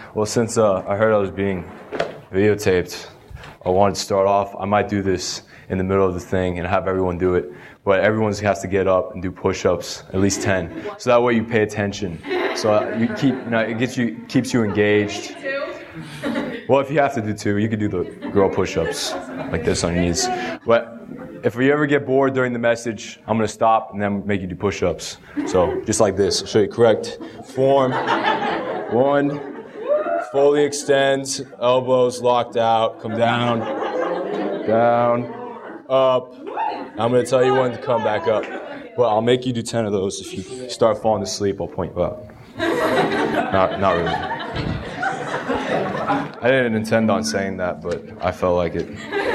Well, since I heard I was being videotaped, I wanted to start off. I might do this in the middle of the thing and have everyone do it, but everyone has to get up and do push-ups, at least 10, so that way you pay attention. So you keep, it keeps you engaged. Well, if you have to do 2, you could do the girl push-ups like this on your knees. But if you ever get bored during the message, I'm going to stop and then make you do push-ups. So just like this. I'll show you correct form. 1, fully extend, elbows locked out, come down, up. I'm going to tell you when to come back up. Well, I'll make you do 10 of those. If you start falling asleep, I'll point you out. Not really. I didn't intend on saying that, but I felt like it.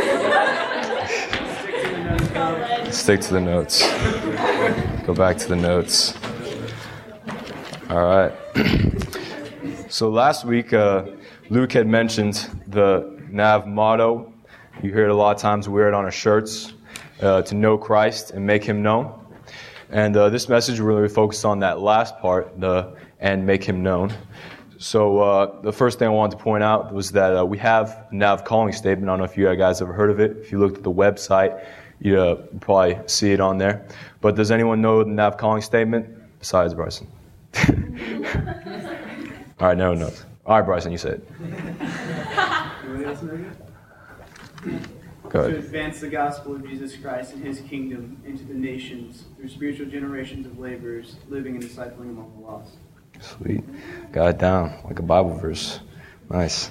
Stick to the notes. Go back to the notes. All right. So last week, Luke had mentioned the NAV motto. You hear it a lot of times. We wear it on our shirts. To know Christ and make Him known. And this message really focused on that last part, the and make Him known. So the first thing I wanted to point out was that we have a NAV calling statement. I don't know if you guys ever heard of it. If you looked at the website, you'd probably see it on there. But does anyone know the NAV calling statement besides Bryson? All right, no one knows. All right, Bryson, you say it. To advance the gospel of Jesus Christ and His kingdom into the nations through spiritual generations of laborers living and discipling among the lost. Sweet. Got it down like a Bible verse. Nice.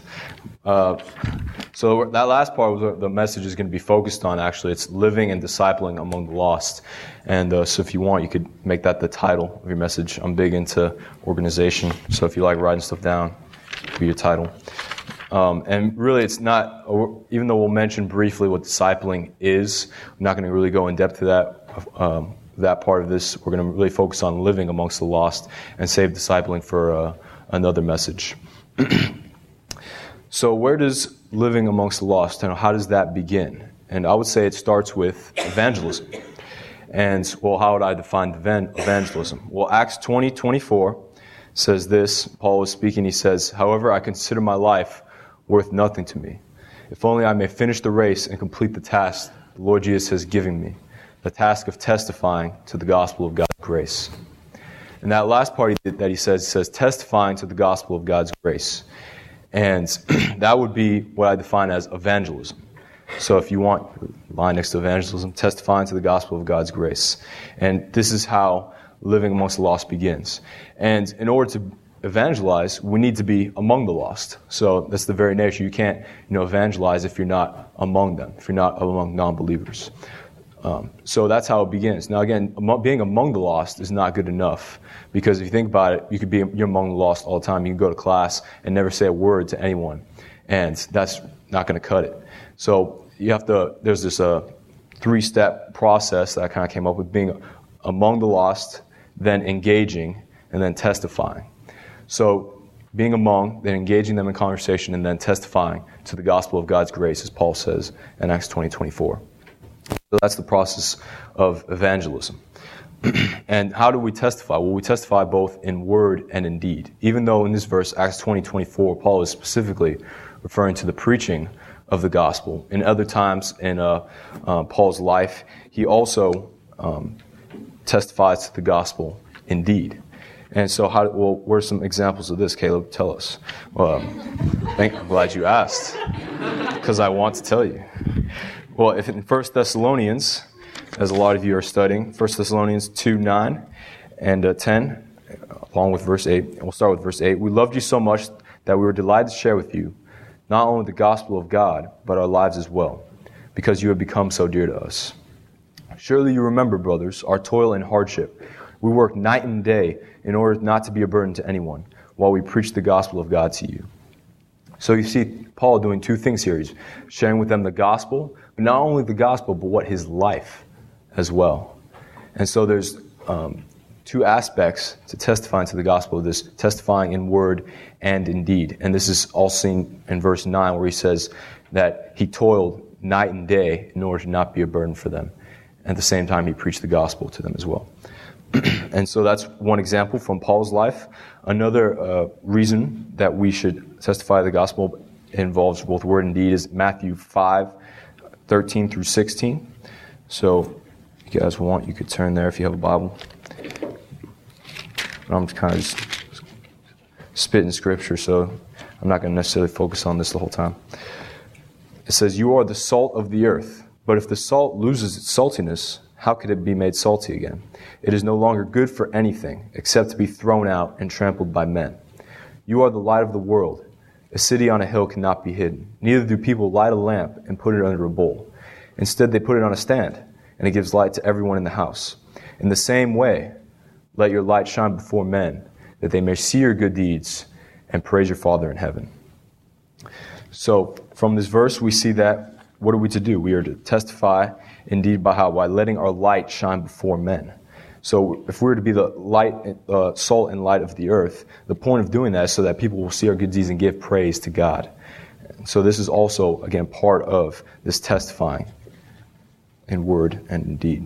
So that last part was the message is going to be focused on, actually. It's living and discipling among the lost. And so if you want, you could make that the title of your message. I'm big into organization, so if you like writing stuff down, it could be your title. And really, it's not, even though we'll mention briefly what discipling is, I'm not going to really go in depth to that part of this. We're going to really focus on living amongst the lost and save discipling for another message. So where does living amongst the lost, and how does that begin? And I would say it starts with evangelism. And, well, how would I define evangelism? Well, Acts 20:24 says this. Paul was speaking. He says, "However, I consider my life worth nothing to me, if only I may finish the race and complete the task the Lord Jesus has given me, the task of testifying to the gospel of God's grace." And that last part that he says testifying to the gospel of God's grace. And that would be what I define as evangelism. So if you want, line next to evangelism, testifying to the gospel of God's grace. And this is how living amongst the lost begins. And in order to evangelize, we need to be among the lost. So that's the very nature. You can't, evangelize if you're not among them, if you're not among non-believers. So that's how it begins. Now, again, being among the lost is not good enough, because if you think about it, you're among the lost all the time. You can go to class and never say a word to anyone, and that's not going to cut it. So there's this 3-step process that I kind of came up with: being among the lost, then engaging, and then testifying. So being among, then engaging them in conversation, and then testifying to the gospel of God's grace, as Paul says in Acts 20:24. So that's the process of evangelism. And how do we testify? Well, we testify both in word and in deed. Even though in this verse, Acts 20:24, Paul is specifically referring to the preaching of the gospel. In other times in Paul's life, he also testifies to the gospel in deed. And so, what are some examples of this? Caleb, tell us. Well, I'm glad you asked, because I want to tell you. Well, if in 1 Thessalonians, as a lot of you are studying, 1 Thessalonians 2:9 and 10, along with verse 8, and we'll start with verse 8. "We loved you so much that we were delighted to share with you not only the gospel of God, but our lives as well, because you have become so dear to us. Surely you remember, brothers, our toil and hardship. We worked night and day in order not to be a burden to anyone, while we preach the gospel of God to you." So you see Paul doing 2 things here. He's sharing with them the gospel, but not only the gospel, but what his life as well. And so there's 2 aspects to testifying to the gospel of this: testifying in word and in deed. And this is all seen in verse 9, where he says that he toiled night and day in order to not be a burden for them. At the same time, he preached the gospel to them as well. And so that's one example from Paul's life. Another reason that we should testify the gospel involves both word and deed is Matthew 5:13 through 16. So if you guys want, you could turn there if you have a Bible. I'm kind of just spitting scripture, so I'm not going to necessarily focus on this the whole time. It says, "You are the salt of the earth, but if the salt loses its saltiness, how could it be made salty again? It is no longer good for anything except to be thrown out and trampled by men. You are the light of the world. A city on a hill cannot be hidden. Neither do people light a lamp and put it under a bowl. Instead, they put it on a stand, and it gives light to everyone in the house. In the same way, let your light shine before men, that they may see your good deeds and praise your Father in heaven." So, from this verse, we see that what are we to do? We are to testify indeed by letting our light shine before men. So, if we were to be the light, salt and light of the earth, the point of doing that is so that people will see our good deeds and give praise to God. So, this is also, again, part of this testifying in word and in deed.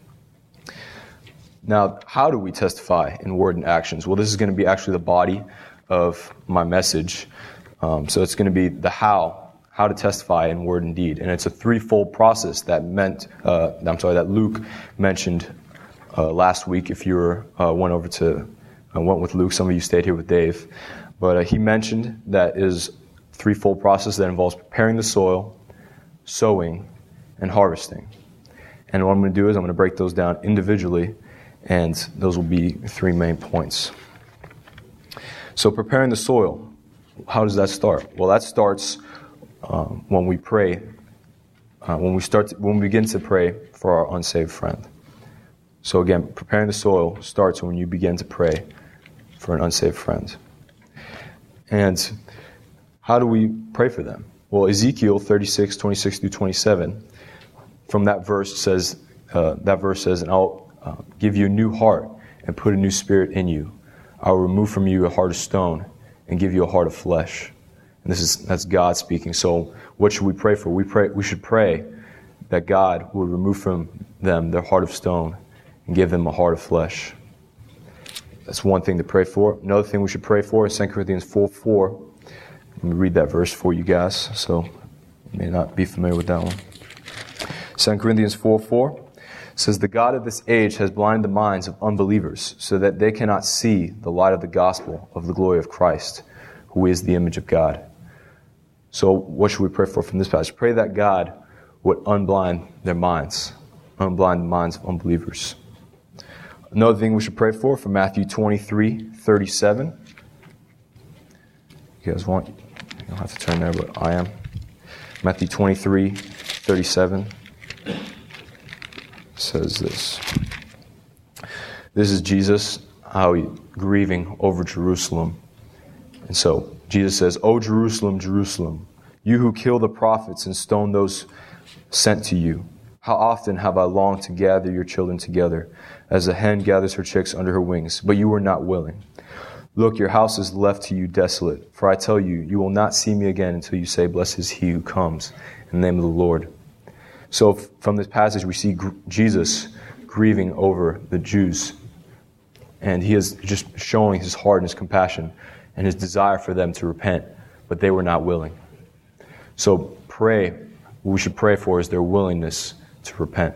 Now, how do we testify in word and actions? Well, this is going to be actually the body of my message. So it's going to be the how to testify in word and deed. And it's a threefold process that Luke mentioned last week. If you went with Luke, some of you stayed here with Dave. But he mentioned that is a threefold process that involves preparing the soil, sowing, and harvesting. And what I'm going to do is I'm going to break those down individually, and those will be three main points. So preparing the soil, how does that start? Well, that starts when we pray, when we begin to pray for our unsaved friend. So again, preparing the soil starts when you begin to pray for an unsaved friend. And how do we pray for them? Well, Ezekiel 36:26 through 27, from that verse says, "And I'll give you a new heart and put a new spirit in you. I will remove from you a heart of stone and give you a heart of flesh." And that's God speaking. So what should we pray for? We should pray that God would remove from them their heart of stone and give them a heart of flesh. That's one thing to pray for. Another thing we should pray for is 2 Corinthians 4:4. Let me read that verse for you guys, so you may not be familiar with that one. 2 Corinthians 4:4 says, "The God of this age has blinded the minds of unbelievers so that they cannot see the light of the gospel of the glory of Christ, who is the image of God." So what should we pray for from this passage? Pray that God would unblind their minds, unblind the minds of unbelievers. Another thing we should pray for from Matthew 23:37. You guys want? You don't have to turn there, but I am. Matthew 23:37 says this. This is Jesus, how he grieving over Jerusalem. And so Jesus says, "O Jerusalem, Jerusalem, you who kill the prophets and stone those sent to you. How often have I longed to gather your children together, as a hen gathers her chicks under her wings, but you were not willing. Look, your house is left to you desolate. For I tell you, you will not see me again until you say, 'Blessed is he who comes in the name of the Lord.'" So from this passage, we see Jesus grieving over the Jews. And he is just showing his heart and his compassion and his desire for them to repent, but they were not willing. So what we should pray for is their willingness to repent.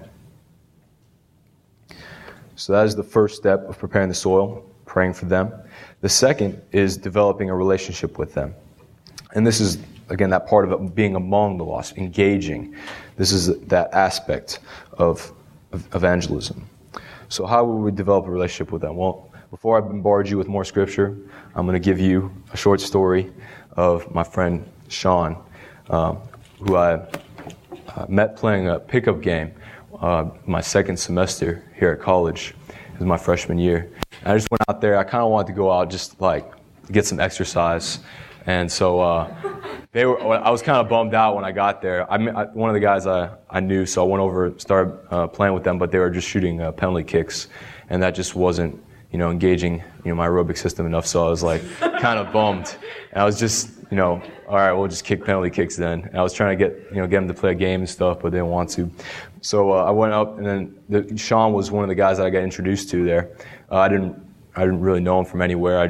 So that is the first step of preparing the soil, praying for them. The second is developing a relationship with them. And this is, again, that part of it, being among the lost, engaging. This is that aspect of evangelism. So how will we develop a relationship with them? Well, before I bombard you with more scripture, I'm going to give you a short story of my friend Sean, who I met playing a pickup game my second semester here at college. It was my freshman year. And I just went out there. I kind of wanted to go out just get some exercise. And so I was kind of bummed out when I got there. One of the guys I knew, so I went over, started playing with them, but they were just shooting penalty kicks, and that just wasn't, engaging, my aerobic system enough. So I was kind of bummed, and I was just, all right, we'll just kick penalty kicks then. And I was trying to get them to play a game and stuff, but they didn't want to. So I went up, and then Sean was one of the guys that I got introduced to there. I didn't really know him from anywhere. I just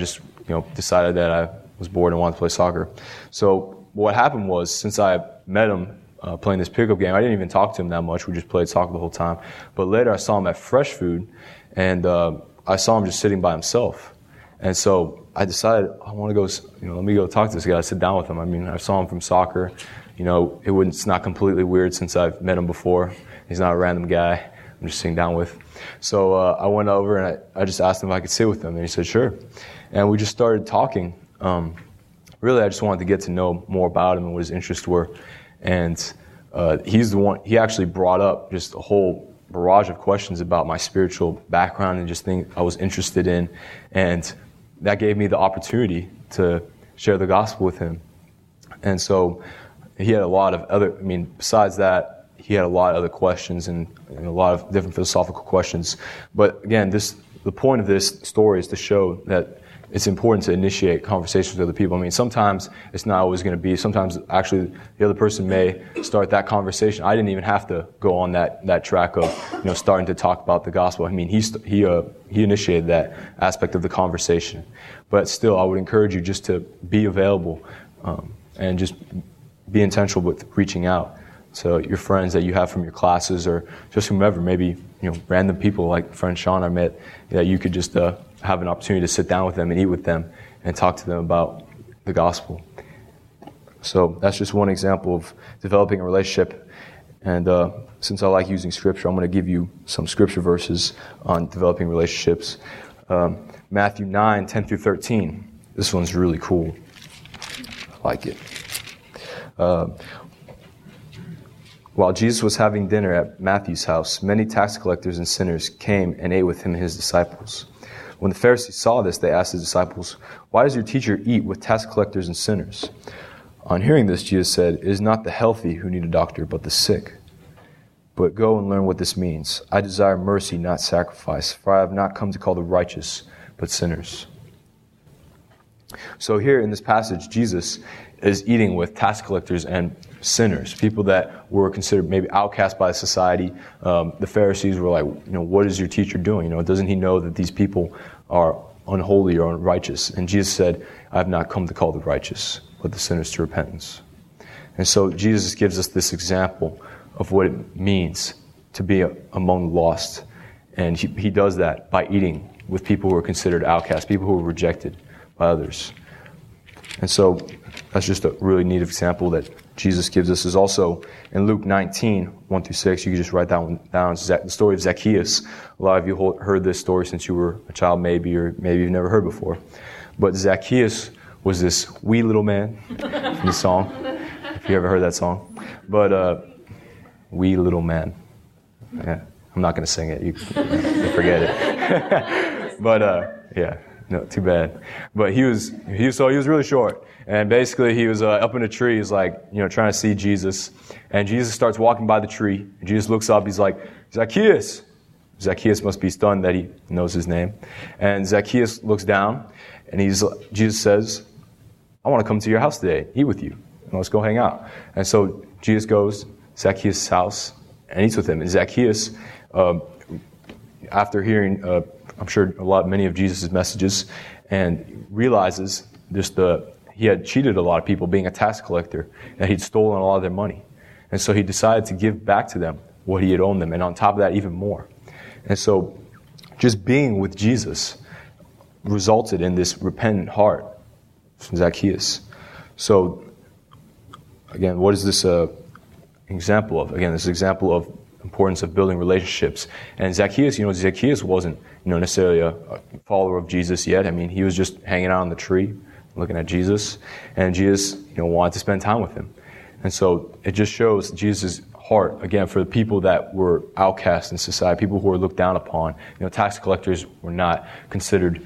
decided that I was bored and wanted to play soccer. So what happened was, since I met him playing this pickup game, I didn't even talk to him that much. We just played soccer the whole time. But later I saw him at Fresh Food, and I saw him just sitting by himself. And so I decided, I want to go, let me go talk to this guy, sit down with him. I mean, I saw him from soccer. It's not completely weird since I've met him before. He's not a random guy I'm just sitting down with. So I went over and I just asked him if I could sit with him, and he said, sure. And we just started talking. Really, I just wanted to get to know more about him and what his interests were. And he's the one, he actually brought up just a whole barrage of questions about my spiritual background and just things I was interested in. And that gave me the opportunity to share the gospel with him. And so he had a lot of other, besides that, he had a lot of other questions and a lot of different philosophical questions. But again, the point of this story is to show that it's important to initiate conversations with other people. Sometimes it's not always going to be. Sometimes actually the other person may start that conversation. I didn't even have to go on that track of starting to talk about the gospel. He initiated that aspect of the conversation. But still, I would encourage you just to be available and just be intentional with reaching out to your friends that you have from your classes or just whomever. Maybe random people like friend Sean I met that you could just have an opportunity to sit down with them and eat with them and talk to them about the gospel. So that's just one example of developing a relationship. And since I like using scripture, I'm going to give you some scripture verses on developing relationships. Matthew 9, 10 through 13. This one's really cool. I like it. While Jesus was having dinner at Matthew's house, many tax collectors and sinners came and ate with him and his disciples. When the Pharisees saw this, they asked his disciples, "Why does your teacher eat with tax collectors and sinners?" On hearing this, Jesus said, "It is not the healthy who need a doctor, but the sick. But go and learn what this means. I desire mercy, not sacrifice, for I have not come to call the righteous, but sinners." So here in this passage, Jesus is eating with tax collectors and sinners, people that were considered maybe outcast by society. The Pharisees were like, what is your teacher doing? Doesn't he know that these people are unholy or unrighteous? And Jesus said, I have not come to call the righteous, but the sinners to repentance. And so Jesus gives us this example of what it means to be among the lost. And he does that by eating with people who are considered outcasts, people who are rejected by others. And so that's just a really neat example that Jesus gives us. Is also in Luke 19, 1 through 6. You can just write that one down. It's the story of Zacchaeus. A lot of you heard this story since you were a child, maybe, or maybe you've never heard before. But Zacchaeus was this wee little man from the song, if you ever heard that song. But wee little man. Yeah, I'm not going to sing it. You can forget it. But yeah. No, too bad. But he was really short. And basically he was up in a tree. He's like, trying to see Jesus. And Jesus starts walking by the tree. And Jesus looks up. He's like, Zacchaeus. Zacchaeus must be stunned that he knows his name. And Zacchaeus looks down. And Jesus says, I want to come to your house today, eat with you. And let's go hang out. And so Jesus goes to Zacchaeus' house and eats with him. And Zacchaeus, after hearing I'm sure many of Jesus' messages, and realizes he had cheated a lot of people being a tax collector, and he'd stolen a lot of their money. And so he decided to give back to them what he had owed them, and on top of that, even more. And so just being with Jesus resulted in this repentant heart from Zacchaeus. So again, what is this example of? Again, this is an example of importance of building relationships. And Zacchaeus, Zacchaeus wasn't necessarily a follower of Jesus yet. He was just hanging out on the tree, looking at Jesus, and Jesus, wanted to spend time with him. And so it just shows Jesus' heart, again, for the people that were outcast in society, people who were looked down upon. Tax collectors were not considered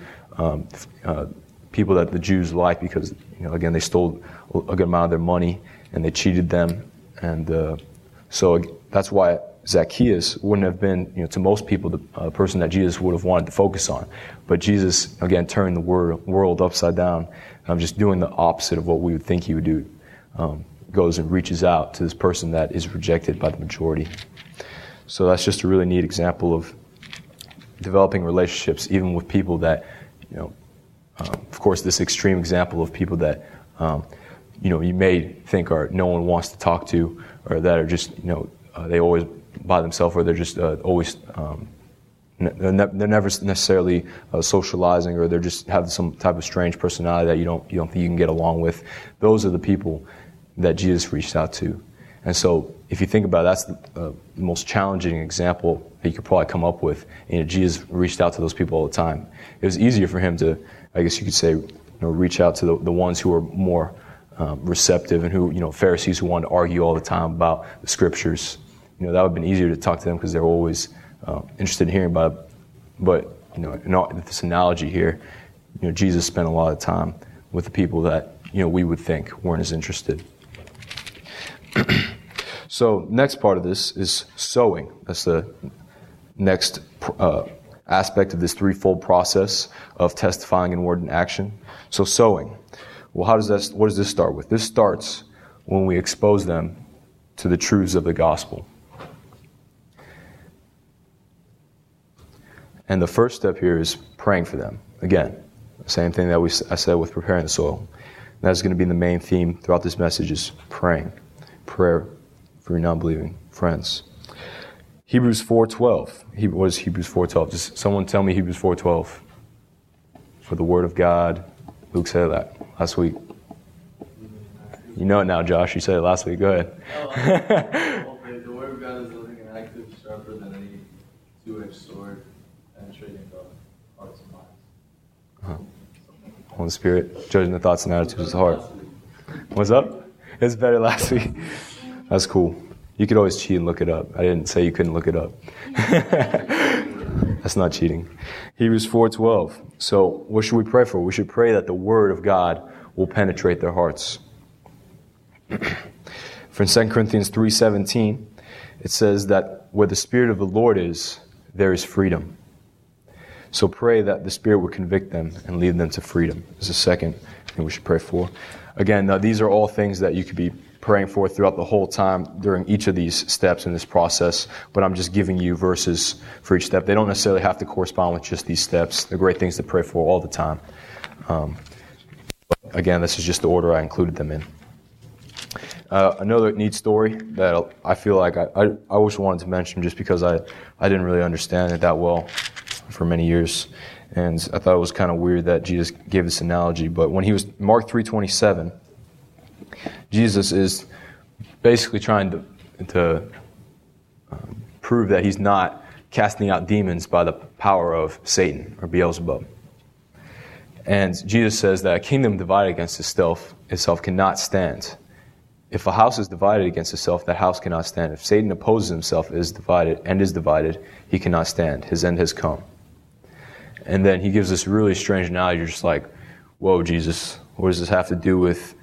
people that the Jews liked because, again, they stole a good amount of their money and they cheated them. And so that's why Zacchaeus wouldn't have been, to most people, the person that Jesus would have wanted to focus on. But Jesus, again, turned the world upside down. Just doing the opposite of what we would think he would do. Goes and reaches out to this person that is rejected by the majority. So that's just a really neat example of developing relationships, even with people that, of course, this extreme example of people that, you may think are no one wants to talk to, or that are just, they always by themselves, or they're just always, they're never necessarily socializing, or they're just have some type of strange personality that you don't think you can get along with. Those are the people that Jesus reached out to. And so if you think about it, that's the most challenging example that you could probably come up with. Jesus reached out to those people all the time. It was easier for him to, I guess you could say, reach out to the ones who were more receptive, and who, Pharisees who wanted to argue all the time about the scriptures. That would have been easier to talk to them because they were always interested in hearing about it. But, in this analogy here, Jesus spent a lot of time with the people that, we would think weren't as interested. So next part of this is sowing. That's the next aspect of this threefold process of testifying in word and action. So sowing. Well, what does this start with? This starts when we expose them to the truths of the gospel. And the first step here is praying for them. Again, same thing that I said with preparing the soil. And that's going to be the main theme throughout this message, is praying. Prayer for your non-believing friends. Hebrews 4:12. What is Hebrews 4:12? Just someone tell me Hebrews 4:12. For the word of God. Luke said that last week. You know it now, Josh. You said it last week. Go ahead. The word of God is living and active, sharper than any two-edged sword, penetrating the hearts and minds. Holy Spirit, judging the thoughts and attitudes of the heart. What's up? It's better last week. That's cool. You could always cheat and look it up. I didn't say you couldn't look it up. That's not cheating. Hebrews 4:12. So what should we pray for? We should pray that the word of God will penetrate their hearts. For in 2 Corinthians 3:17, it says that where the Spirit of the Lord is, there is freedom. So pray that the Spirit would convict them and lead them to freedom. This is the second thing we should pray for. Again, these are all things that you could be praying for throughout the whole time during each of these steps in this process, but I'm just giving you verses for each step. They don't necessarily have to correspond with just these steps. They're great things to pray for all the time. But again, this is just the order I included them in. Another neat story that I feel like I always wanted to mention, just because I didn't really understand it that well for many years, and I thought it was kind of weird that Jesus gave this analogy. But when he was Mark 3:27, Jesus is basically trying to prove that he's not casting out demons by the power of Satan or Beelzebub. And Jesus says that a kingdom divided against itself cannot stand. If a house is divided against itself, that house cannot stand. If Satan opposes himself is divided, he cannot stand. His end has come. And then he gives this really strange analogy. You're just like, whoa, Jesus, what does this have to do with,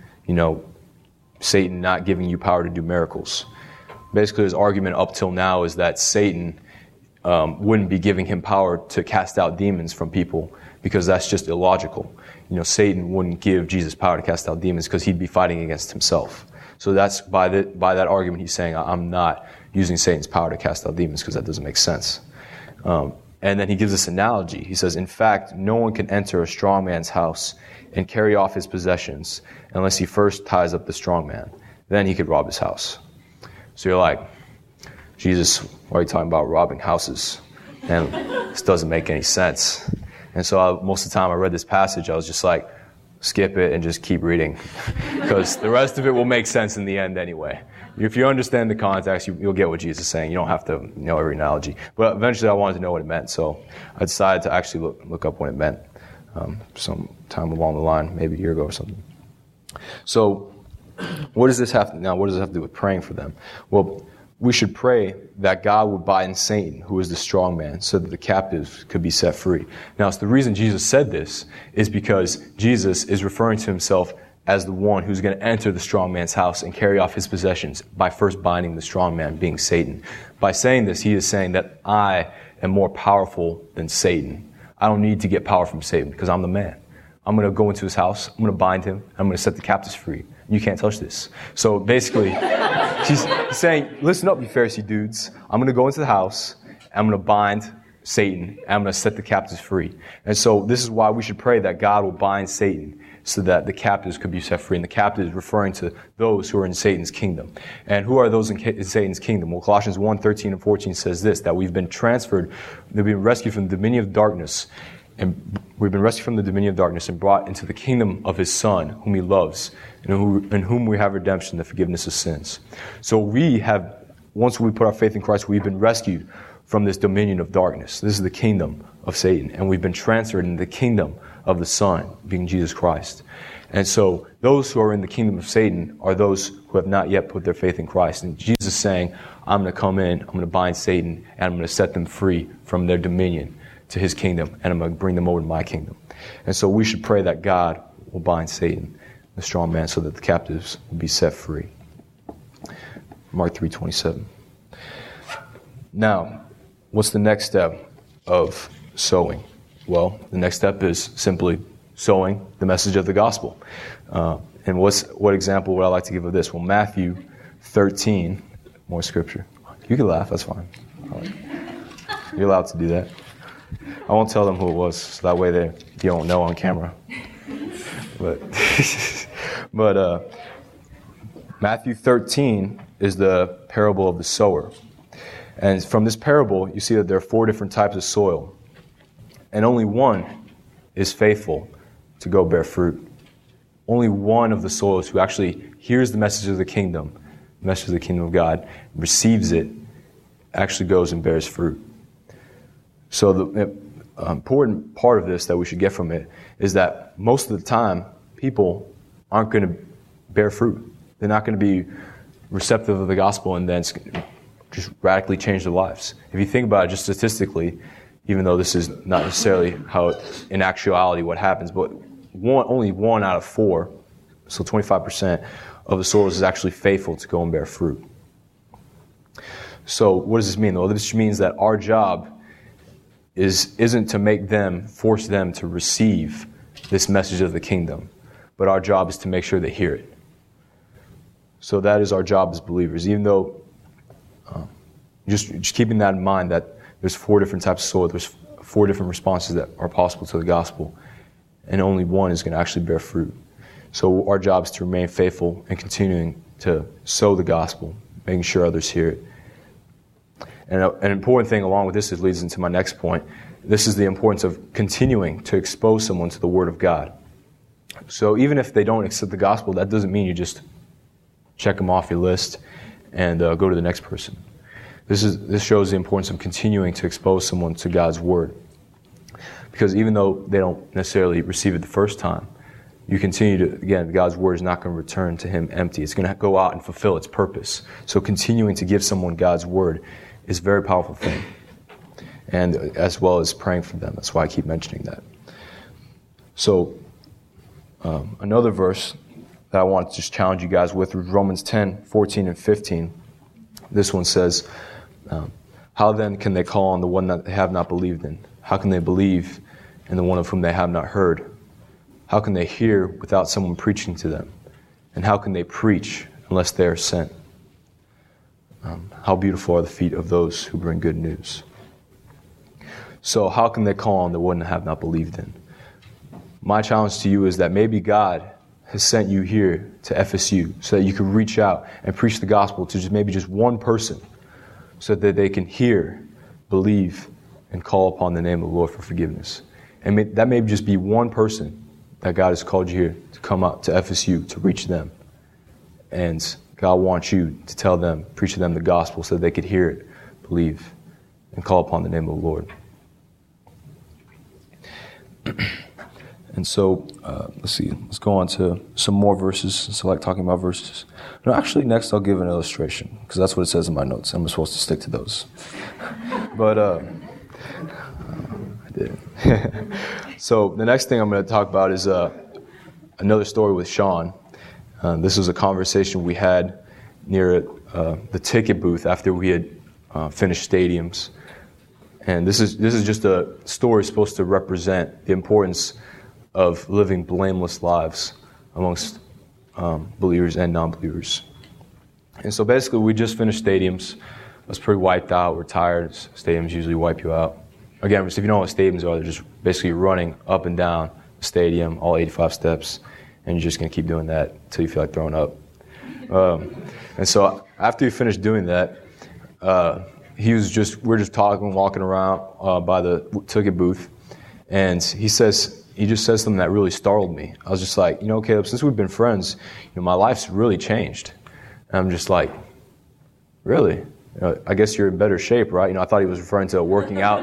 Satan not giving you power to do miracles? Basically, his argument up till now is that Satan wouldn't be giving him power to cast out demons from people, because that's just illogical. Satan wouldn't give Jesus power to cast out demons because he'd be fighting against himself. So that's by that argument, he's saying, I'm not using Satan's power to cast out demons, because that doesn't make sense. And then he gives this analogy. He says, in fact, no one can enter a strong man's house and carry off his possessions unless he first ties up the strong man. Then he could rob his house. So you're like, Jesus, why are you talking about robbing houses? And this doesn't make any sense. And so most of the time I read this passage, I was just like, skip it and just keep reading, because the rest of it will make sense in the end anyway. If you understand the context, you'll get what Jesus is saying. You don't have to know every analogy. But eventually I wanted to know what it meant, so I decided to actually look up what it meant some time along the line, maybe a year ago or something. So what does this have to do with praying for them? Well, we should pray that God would bind Satan, who is the strong man, so that the captives could be set free. Now, it's the reason Jesus said this is because Jesus is referring to himself as the one who's going to enter the strong man's house and carry off his possessions by first binding the strong man, being Satan. By saying this, he is saying that I am more powerful than Satan. I don't need to get power from Satan because I'm the man. I'm going to go into his house, I'm going to bind him, I'm going to set the captives free. You can't touch this. So basically, he's saying, listen up, you Pharisee dudes. I'm going to go into the house, I'm going to bind Satan, and I'm going to set the captives free. And so this is why we should pray that God will bind Satan so that the captives could be set free. And the captives referring to those who are in Satan's kingdom. And who are those in Satan's kingdom? Well, Colossians 1:13 and 14 says this, that we've been transferred, we've been rescued from the dominion of darkness, and we've been rescued from the dominion of darkness and brought into the kingdom of his Son, whom he loves, and in whom we have redemption, the forgiveness of sins. So we have, once we put our faith in Christ, we've been rescued from this dominion of darkness. This is the kingdom of Satan. And we've been transferred into the kingdom of the Son, being Jesus Christ. And so those who are in the kingdom of Satan are those who have not yet put their faith in Christ. And Jesus is saying, I'm going to come in, I'm going to bind Satan, and I'm going to set them free from their dominion to his kingdom, and I'm going to bring them over to my kingdom. And so we should pray that God will bind Satan, the strong man, so that the captives will be set free. Mark 3:27. Now, what's the next step of sowing? Well, the next step is simply sowing the message of the gospel. And what example would I like to give of this? Well, Matthew 13, more scripture. You can laugh, that's fine. You're allowed to do that. I won't tell them who it was, so that way you don't know on camera. But Matthew 13 is the parable of the sower. And from this parable, you see that there are 4 different types of soil. And only one is faithful to go bear fruit. Only one of the soils who actually hears the message of the kingdom, the message of the kingdom of God, receives it, actually goes and bears fruit. So the important part of this that we should get from it is that most of the time, people aren't going to bear fruit. They're not going to be receptive of the gospel and then just radically change their lives. If you think about it just statistically, even though this is not necessarily how, in actuality, what happens, but only 1 out of 4, so 25% of the soils is actually faithful to go and bear fruit. So what does this mean? Well, this means that our job isn't to force them to receive this message of the kingdom, but our job is to make sure they hear it. So that is our job as believers, even though just keeping that in mind, that there's 4 different types of soil, there's 4 different responses that are possible to the gospel, and only one is going to actually bear fruit. So our job is to remain faithful and continuing to sow the gospel, making sure others hear it. And an important thing along with this leads into my next point. This is the importance of continuing to expose someone to the Word of God. So even if they don't accept the gospel, that doesn't mean you just check them off your list and go to the next person. This shows the importance of continuing to expose someone to God's Word. Because even though they don't necessarily receive it the first time, you continue to, again, God's Word is not going to return to Him empty. It's going to go out and fulfill its purpose. So continuing to give someone God's Word is a very powerful thing. And as well as praying for them. That's why I keep mentioning that. So another verse that I want to just challenge you guys with is Romans 10, 14 and 15. This one says, how then can they call on the one that they have not believed in? How can they believe in the one of whom they have not heard? How can they hear without someone preaching to them? And how can they preach unless they are sent? How beautiful are the feet of those who bring good news. So how can they call on the one they have not believed in? My challenge to you is that maybe God has sent you here to FSU so that you can reach out and preach the gospel to maybe just one person so that they can hear, believe, and call upon the name of the Lord for forgiveness. And that may just be one person that God has called you here to come out to FSU to reach them. And God wants you to tell them, preach to them the gospel so that they could hear it, believe, and call upon the name of the Lord. And so, let's see. Let's go on to some more verses. So I like talking about verses. No, actually, next I'll give an illustration because that's what it says in my notes. I'm supposed to stick to those. But I didn't. So the next thing I'm going to talk about is another story with Sean. This was a conversation we had near the ticket booth after we had finished stadiums. And this is just a story supposed to represent the importance of living blameless lives amongst believers and non-believers. And so basically we just finished stadiums. I was pretty wiped out. We're tired. Stadiums usually wipe you out. again, if you know what stadiums are, they're just basically running up and down the stadium, all 85 steps, and you're just going to keep doing that until you feel like throwing up. And so after he finished doing that, we're just talking, walking around by the ticket booth, and he just says something that really startled me. I was just like, Caleb, since we've been friends, my life's really changed. And I'm just like, really? I guess you're in better shape, right? I thought he was referring to working out.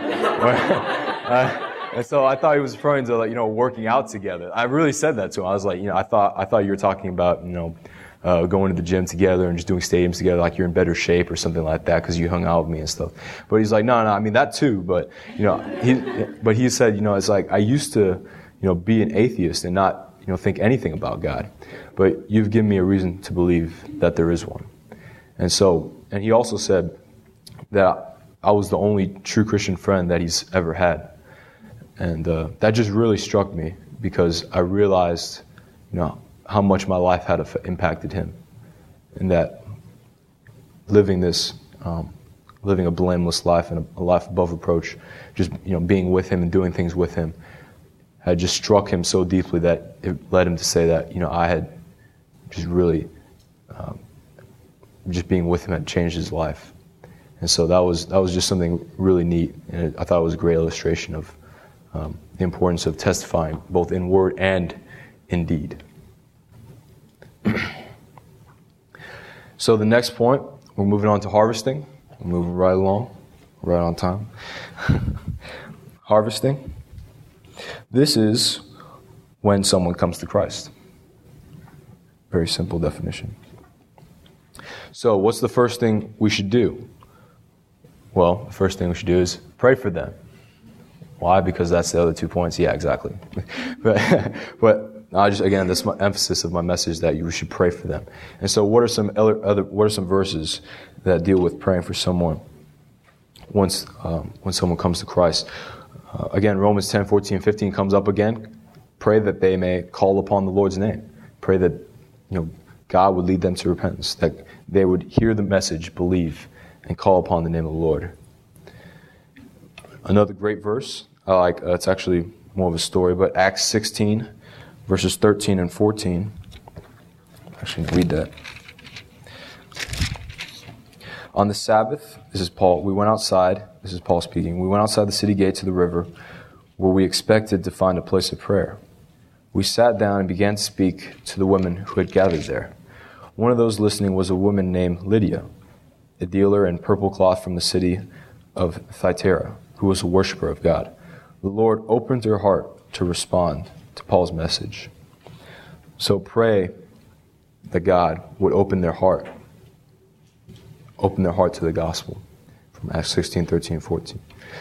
And so I thought he was referring to, working out together. I really said that to him. I was like, I thought you were talking about, going to the gym together and just doing stadiums together, like you're in better shape or something like that because you hung out with me and stuff. But he's like, no, I mean that too. But he said, it's like I used to, be an atheist and not, think anything about God. But you've given me a reason to believe that there is one. And he also said that I was the only true Christian friend that he's ever had. And that just really struck me because I realized, how much my life had impacted him, and that living a blameless life and a life above reproach, just being with him and doing things with him, had just struck him so deeply that it led him to say that I had just really just being with him had changed his life. And so that was just something really neat, and I thought it was a great illustration of the importance of testifying both in word and in deed. So the next point, we're moving on to harvesting. We're moving right along, right on time. Harvesting. This is when someone comes to Christ. Very simple definition. So what's the first thing we should do? Well, the first thing we should do is pray for them. Why? Because that's the other 2 points. Yeah, exactly. But again, that's my emphasis of my message, that you should pray for them. And so, what are some verses that deal with praying for someone when someone comes to Christ? Again, Romans 10, 14, 15 comes up again. Pray that they may call upon the Lord's name. Pray that God would lead them to repentance, that they would hear the message, believe, and call upon the name of the Lord. Another great verse I like. It's actually more of a story, but Acts 16. Verses 13 and 14. Actually, read that. On the Sabbath, this is Paul, we went outside, this is Paul speaking, we went outside the city gate to the river, where we expected to find a place of prayer. We sat down and began to speak to the women who had gathered there. One of those listening was a woman named Lydia, a dealer in purple cloth from the city of Thyatira, who was a worshiper of God. The Lord opened her heart to respond to Paul's message. So pray that God would open their heart to the gospel, from Acts 16, 13, 14.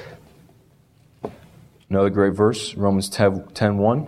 Another great verse, Romans 10:1.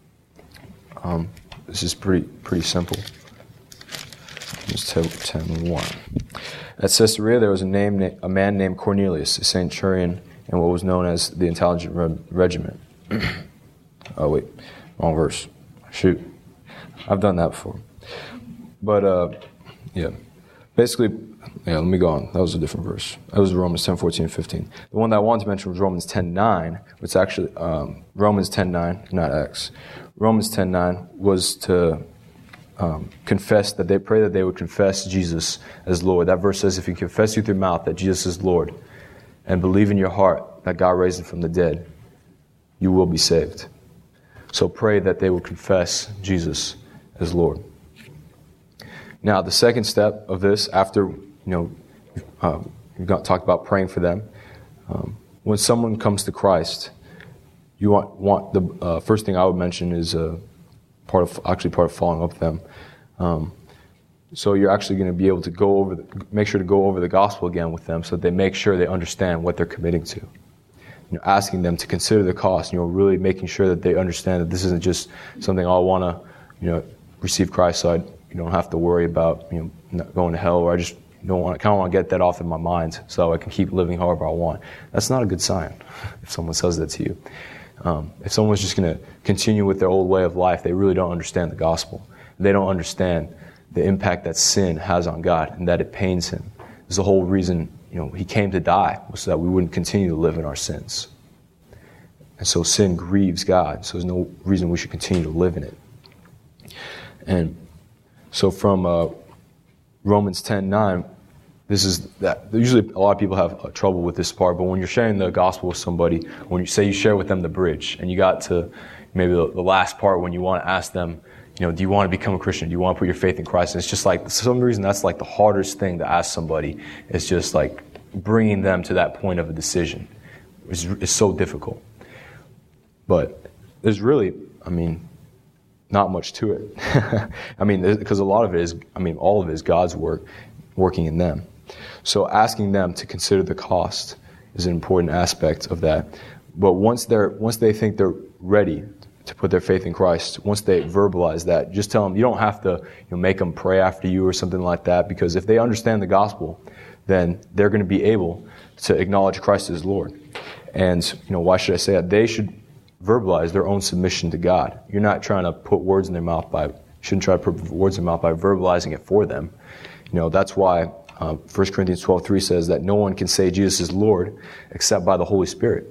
This is pretty simple. Romans 10:1. At Caesarea there was a man named Cornelius, a centurion in what was known as the intelligent regiment. Oh wait, wrong verse. Shoot. I've done that before. But basically, let me go on. That was a different verse. That was Romans 10, 14, 15. The one that I wanted to mention was Romans 10:9, which is actually Romans 10:9, not Acts. Romans 10:9 was to confess, that they pray that they would confess Jesus as Lord. That verse says, if you confess with your mouth that Jesus is Lord and believe in your heart that God raised him from the dead, you will be saved. So pray that they will confess Jesus as Lord. Now, the second step of this, after we've talked about praying for them, when someone comes to Christ, you want the first thing I would mention is part of following up with them. So you're actually going to be able to make sure to go over the gospel again with them, so that they make sure they understand what they're committing to. Asking them to consider the cost, really making sure that they understand that this isn't just something, I want to, receive Christ so I don't have to worry about, not going to hell, or I just want to get that off in my mind so I can keep living however I want. That's not a good sign if someone says that to you. If someone's just going to continue with their old way of life, they really don't understand the gospel. They don't understand the impact that sin has on God and that it pains him. It's the whole reason, he came to die, was so that we wouldn't continue to live in our sins. And so sin grieves God. So there's no reason we should continue to live in it. And so from Romans 10:9, this is that. Usually a lot of people have trouble with this part, but when you're sharing the gospel with somebody, when you say you share with them the bridge, and you got to maybe the last part when you want to ask them, do you want to become a Christian? Do you want to put your faith in Christ? And it's just like, for some reason, that's like the hardest thing to ask somebody. It's just like bringing them to that point of a decision. It's so difficult. But there's really, not much to it. Because a lot of it is, all of it is God's work working in them. So asking them to consider the cost is an important aspect of that. But once they think they're ready to put their faith in Christ, once they verbalize that, just tell them, you don't have to make them pray after you or something like that, because if they understand the gospel, then they're going to be able to acknowledge Christ as Lord. And why should I say that? They should verbalize their own submission to God. You're not trying to put words in their mouth shouldn't try to put words in their mouth by verbalizing it for them. That's why 1 Corinthians 12:3 says that no one can say Jesus is Lord except by the Holy Spirit.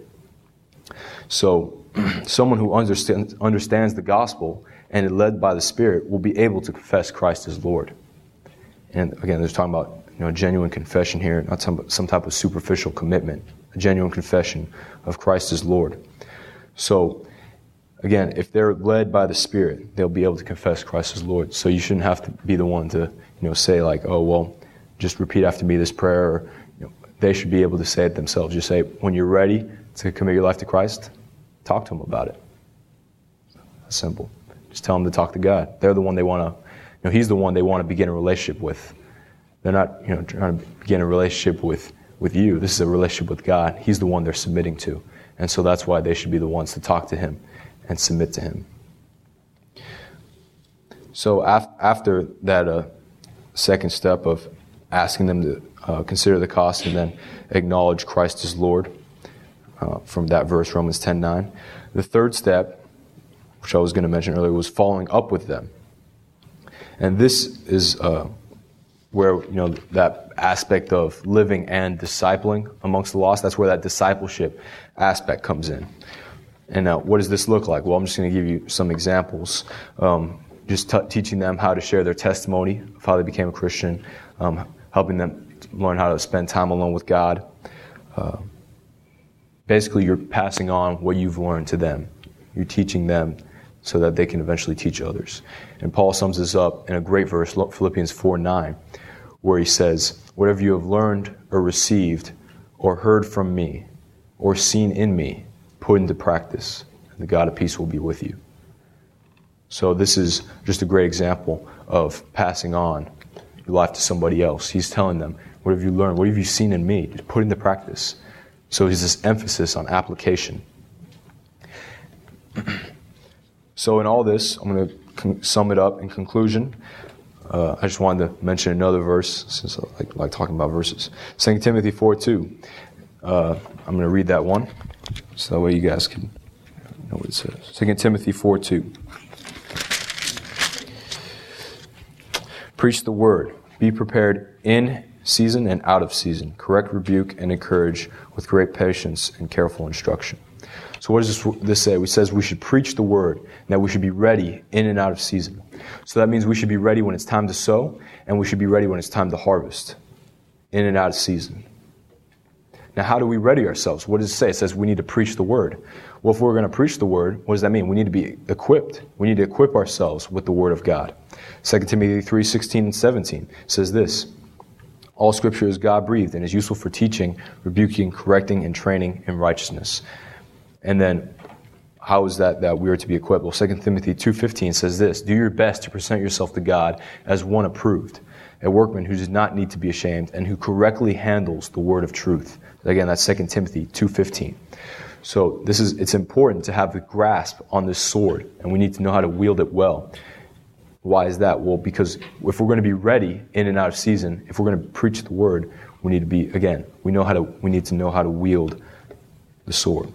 So someone who understands the gospel and is led by the Spirit will be able to confess Christ as Lord. And again, there's talking about genuine confession here, not some type of superficial commitment, a genuine confession of Christ as Lord. So again, if they're led by the Spirit, they'll be able to confess Christ as Lord. So you shouldn't have to be the one to say like, oh, well, just repeat after me this prayer. Or, they should be able to say it themselves. Just say, when you're ready to commit your life to Christ, talk to them about it. That's simple. Just tell them to talk to God. They're the one they want to, He's the one they want to begin a relationship with. They're not, trying to begin a relationship with you. This is a relationship with God. He's the one they're submitting to. And so that's why they should be the ones to talk to Him and submit to Him. So after that second step of asking them to consider the cost and then acknowledge Christ as Lord, from that verse, Romans 10:9, the third step, which I was going to mention earlier, was following up with them. And this is where, that aspect of living and discipling amongst the lost, that's where that discipleship aspect comes in. And what does this look like? Well, I'm just going to give you some examples. Just teaching them how to share their testimony of how they became a Christian, helping them learn how to spend time alone with God. Basically, you're passing on what you've learned to them. You're teaching them so that they can eventually teach others. And Paul sums this up in a great verse, Philippians 4:9, where he says, whatever you have learned or received or heard from me or seen in me, put into practice, and the God of peace will be with you. So this is just a great example of passing on your life to somebody else. He's telling them, what have you learned? What have you seen in me? Just put into practice. So there's this emphasis on application. So in all this, I'm going to sum it up in conclusion. I just wanted to mention another verse, since I like talking about verses. 2 Timothy 4:2. I'm going to read that one, so that way you guys can know what it says. 2 Timothy 4:2. Preach the word. Be prepared in season and out of season. Correct, rebuke, and encourage with great patience and careful instruction. So what does this say? It says we should preach the word, and that we should be ready in and out of season. So that means we should be ready when it's time to sow, and we should be ready when it's time to harvest, in and out of season. Now, how do we ready ourselves? What does it say? It says we need to preach the word. Well, if we're going to preach the word, what does that mean? We need to be equipped. We need to equip ourselves with the word of God. 2 Timothy 3:16 and 17 says this: all Scripture is God-breathed and is useful for teaching, rebuking, correcting, and training in righteousness. And then, how is that we are to be equipped? Well, 2 Timothy 2:15 says this: do your best to present yourself to God as one approved, a workman who does not need to be ashamed and who correctly handles the word of truth. Again, that's 2 Timothy 2:15. So it's important to have the grasp on this sword, and we need to know how to wield it well. Why is that? Well, because if we're going to be ready in and out of season, if we're going to preach the word, we need to be, again, we need to know how to wield the sword.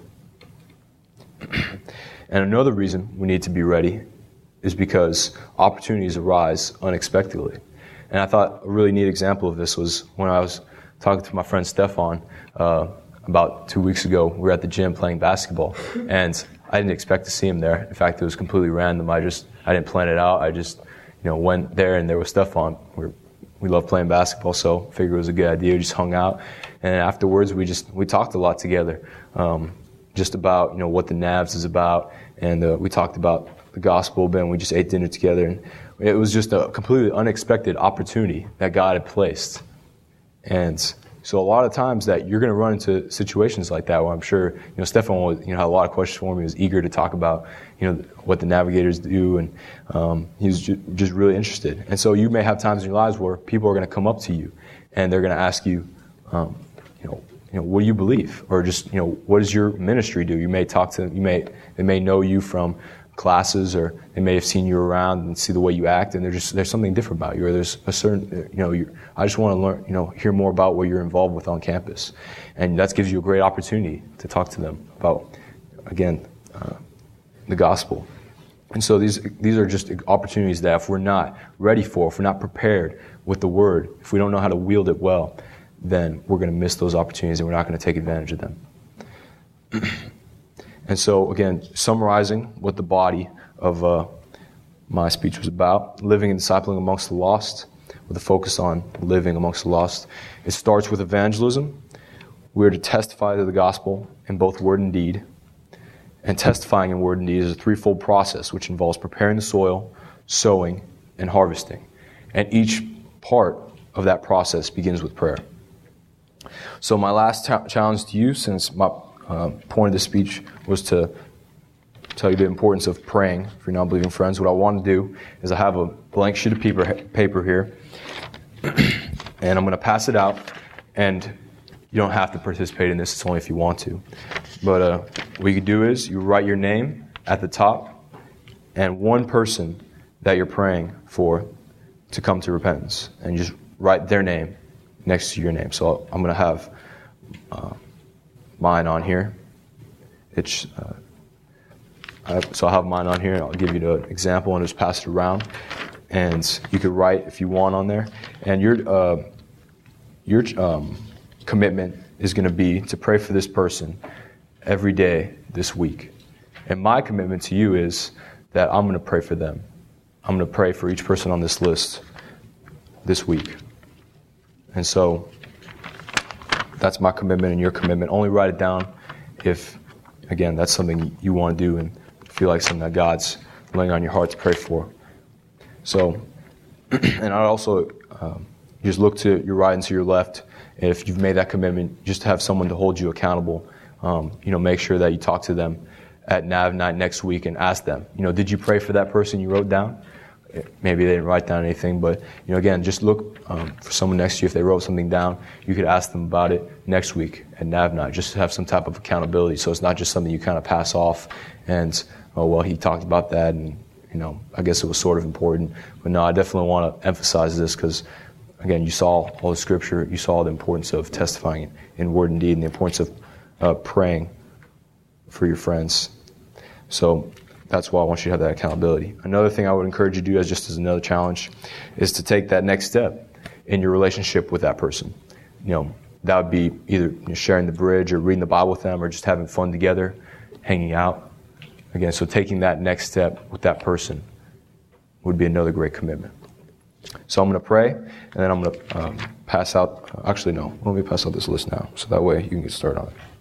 And another reason we need to be ready is because opportunities arise unexpectedly. And I thought a really neat example of this was when I was talking to my friend Stefan about 2 weeks ago, we were at the gym playing basketball, and I didn't expect to see him there. In fact, it was completely random. I didn't plan it out. I just, went there, and there was stuff on. We love playing basketball, so figured it was a good idea. We just hung out, and afterwards we talked a lot together, just about what the Navs is about, and we talked about the gospel. Then we just ate dinner together, and it was just a completely unexpected opportunity that God had placed. And so a lot of times that you're going to run into situations like that where I'm sure, Stefan was, had a lot of questions for me. He was eager to talk about, what the Navigators do, and he was just really interested. And so you may have times in your lives where people are going to come up to you and they're going to ask you, what do you believe? Or just, what does your ministry do? You may talk to them, they may know you from classes, or they may have seen you around and see the way you act, and there's something different about you, or there's a certain, I just want to learn, hear more about what you're involved with on campus. And that gives you a great opportunity to talk to them about, again, the gospel. And so these are just opportunities that if we're not ready for, if we're not prepared with the word, if we don't know how to wield it well, then we're going to miss those opportunities and we're not going to take advantage of them. And so, again, summarizing what the body of my speech was about, living and discipling amongst the lost, with a focus on living amongst the lost. It starts with evangelism. We are to testify to the gospel in both word and deed. And testifying in word and deed is a threefold process, which involves preparing the soil, sowing, and harvesting. And each part of that process begins with prayer. So my last challenge to you, since my point of the speech was to tell you the importance of praying for your non-believing friends, what I want to do is I have a blank sheet of paper here, and I'm going to pass it out, and you don't have to participate in this, it's only if you want to. But what you can do is you write your name at the top and one person that you're praying for to come to repentance, and you just write their name next to your name. So I'm going to have mine on here. So I'll have mine on here. I'll give you the example and just pass it around. And you could write if you want on there. And your commitment is going to be to pray for this person every day this week. And my commitment to you is that I'm going to pray for them. I'm going to pray for each person on this list this week. And so that's my commitment and your commitment. Only write it down if, again, that's something you want to do and feel like something that God's laying on your heart to pray for. So, and I'd also just look to your right and to your left. And if you've made that commitment, just to have someone to hold you accountable. Make sure that you talk to them at Nav Night next week and ask them, did you pray for that person you wrote down? Maybe they didn't write down anything, but again, just look for someone next to you. If they wrote something down, you could ask them about it next week at Nav Night, just to have some type of accountability. So it's not just something you kind of pass off and, he talked about that, and I guess it was sort of important. But no, I definitely want to emphasize this because, again, you saw all the scripture, you saw the importance of testifying in word and deed, and the importance of praying for your friends. So that's why I want you to have that accountability. Another thing I would encourage you to do, as another challenge, is to take that next step in your relationship with that person. That would be either sharing the bridge or reading the Bible with them or just having fun together, hanging out. Again, so taking that next step with that person would be another great commitment. So I'm going to pray, and then I'm going to pass out. Actually, no. Let me pass out this list now, so that way you can get started on it.